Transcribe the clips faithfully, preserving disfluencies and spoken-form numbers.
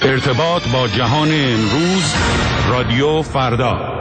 ارتباط با جهان امروز، رادیو فردا.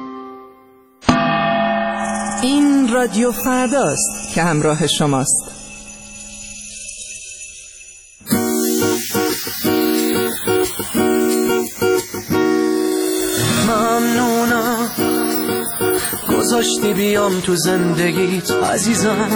این رادیو فرداست که همراه شماست. گذاشتی بیام تو زندگیت عزیزم،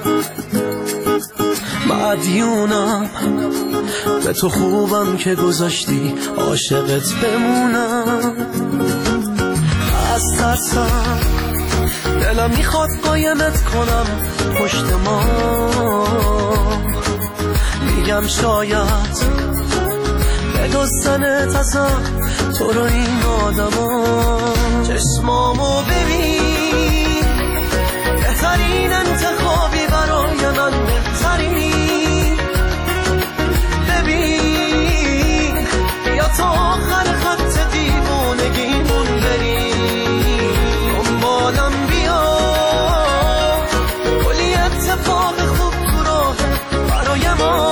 مدیونم به تو، خوبم که گذاشتی عاشقت بمونم. از ترسم دلم میخواد قایمت کنم پشت ما، میگم شاید بدزدنت ازم تو رو این آدما. چشمامو ببین، بهترین انتخابی برای من، بهترین. ببین یا تا آخر خط دیوونگیمون بریم، دنبالم بیا، کلی اتفاق خوب تو راه برای ما.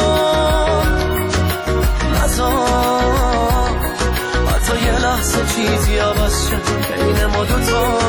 نزار حتی یه لحظه چیزی عوض شد بین ما دوتا.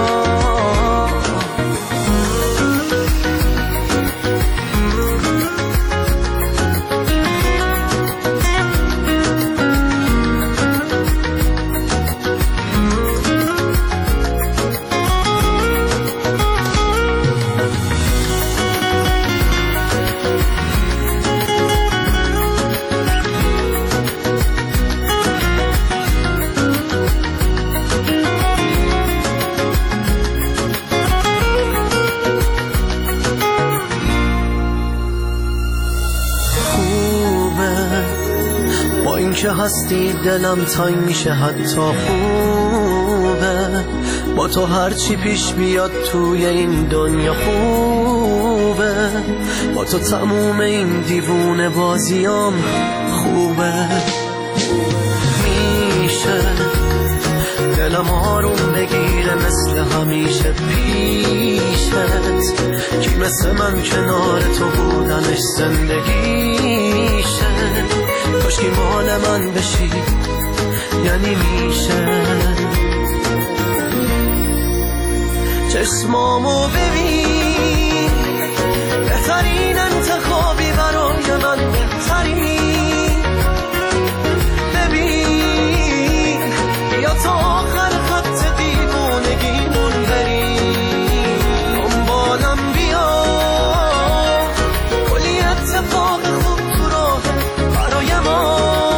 که هستی دلم تنگ میشه حتی خوبه، با تو هرچی پیش بیاد توی این دنیا خوبه، با تو تموم این دیوونه بازیام خوبه. میشه دلم آروم بگیره مثل همیشه پیشت، کی مثل من کنار تو بودنش زندگیشه. کاشکی مال من بشی یعنی میشه. چشمامو ببین، بهترین انتخابی برای من، بهترین. ببین یا تا آخر خط دیوونگیمون بریم، دنبالم بیا، کلی اتفاق خوب تو راه برای ما.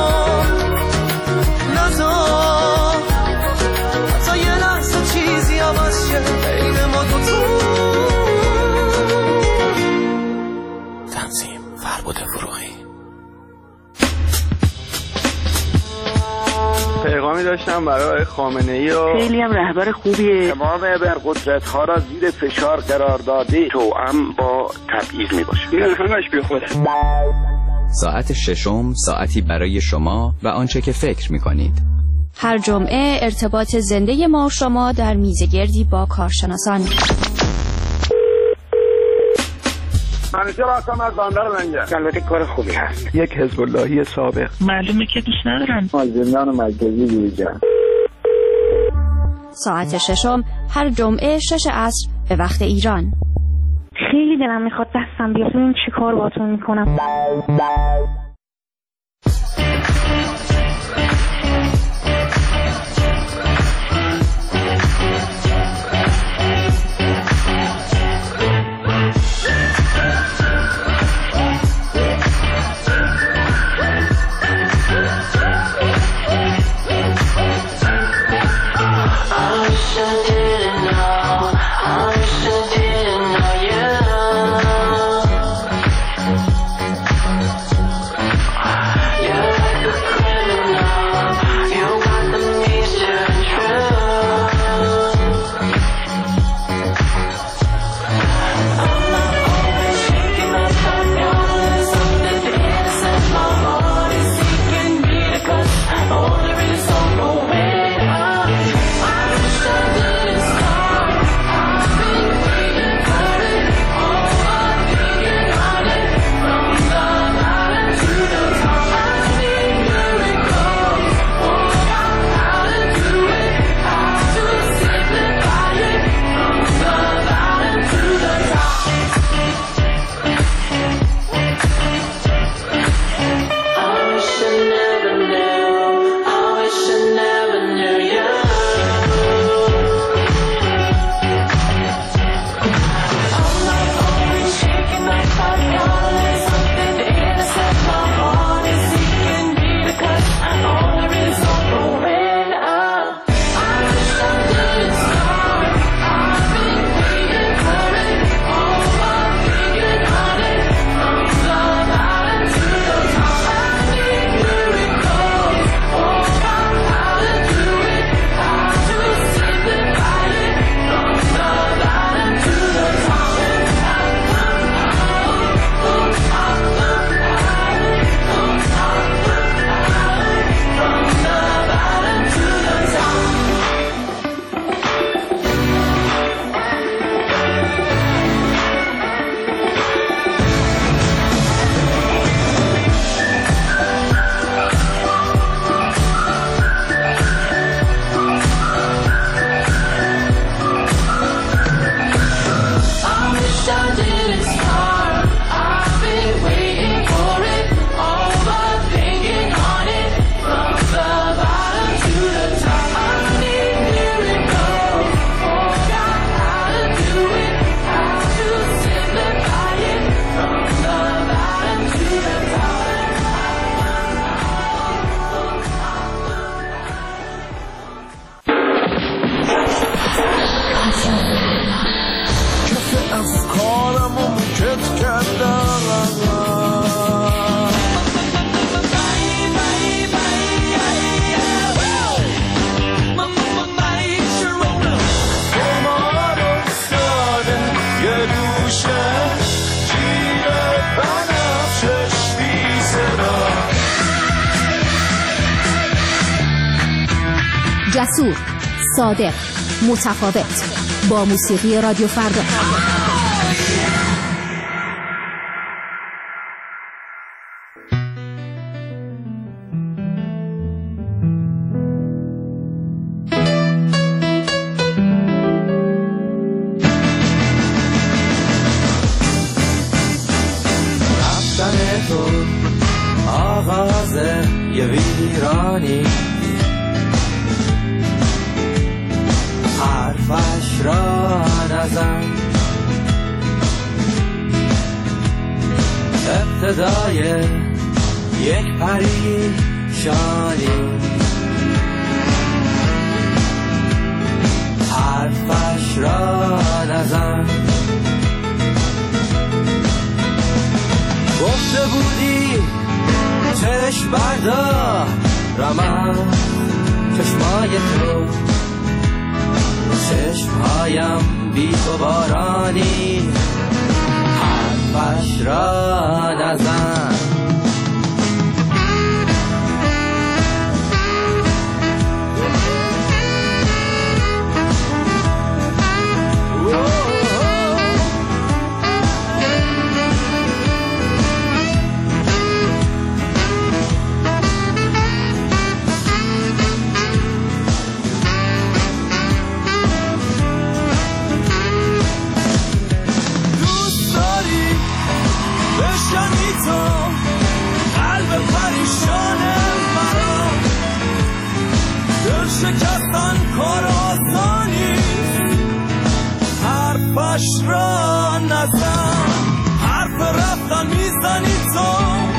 نزار حتی یه لحظه چیزی عوض شه بین ما دوتا. تنظیم فربود فروغی. پیغامی داشتم برای خامنه‌ای و خیلی هم رهبر خوبیه. تمام ابرقدرت ها را زیر فشار قرار داده، توأم با تبعیض می باشه. این همش بی خوده. ساعت ششم، ساعتی برای شما و آنچه که فکر می کنید. هر جمعه ارتباط زنده ما و شما در میزگردی با کارشناسان. منیجر هستم از بندر لنگر. البته کار خوبی هست. یک حزب اللهی سابق. معلومه که دوست ندارم. زندان مرکزی دیجا. ساعت ششم هر جمعه شش عصر به وقت ایران. خیلی دلم میخواد دستم بیاد ببینم چی کار باهاتون میکنم. جسور، صادق، متفاوت، با موسیقی رادیو فردا. یه ویرانی حرفش را نزن، ابتدای یک پریشانی، حرفش را نزن. گفته بودی چشم بردار رمز چشمای تو، چشمهایم بی تو بارانی، حرفش را نزن. شکستن کار آسانی، حرفش را نزن. حرف رفتن میزنی تو،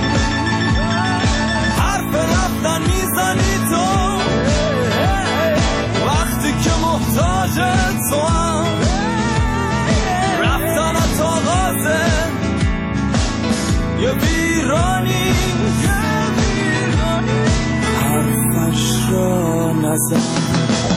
حرف رفتن میزنی تو، وقتی که محتاج تو هم رفتنت آغازه یه ویرانی، حرفش را نزن.